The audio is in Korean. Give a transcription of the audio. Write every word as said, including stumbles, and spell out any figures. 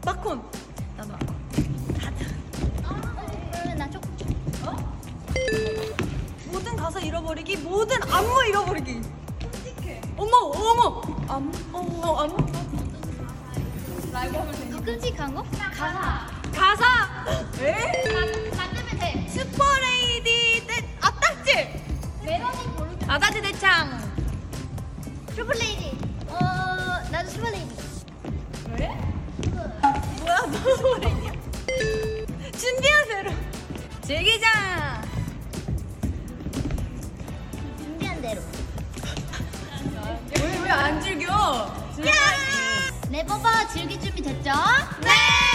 마콘. 나도 마콘. 하트. 그러면 나 초코. 어? 모든 가사 잃어버리기, 모든 안무 잃어버리기. 끔찍해. 어머, 어머. 안무, 어, 안무. 라이브 하면 되니? 더 끔찍한 거? 가사. 가사. 에? 만들면 돼. 슈퍼레이디 대 앞딱지. 멜로디 모르겠어. 아다지 대창. 슈퍼레이디. 어, 나도 슈퍼레이디. 왜? 뭐야, 너 슈퍼레이디야? 준비하세요. 즐기자. 준비한 대로. 왜 왜 안 즐겨? 네, 뽀뽀 즐길 준비 됐죠? 네.